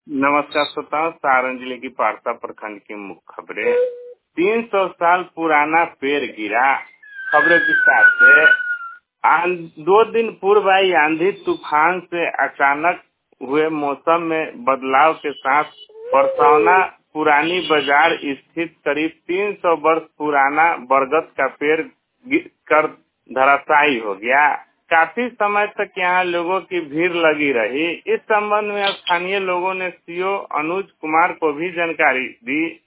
नमस्कार श्रोताओं, सारण जिले की पारसा प्रखंड की मुख्य खबरें। 300 साल पुराना पेड़ गिरा। खबरें विस्तार से। 2 दिन पूर्व आई आंधी तूफान से अचानक हुए मौसम में बदलाव के साथ परसौना पुरानी बाजार स्थित करीब 300 वर्ष पुराना बरगद का पेड़ गिर कर धराशायी हो गया। काफी समय तक यहाँ लोगों की भीड़ लगी रही। इस संबंध में स्थानीय लोगों ने सीओ अनुज कुमार को भी जानकारी दी।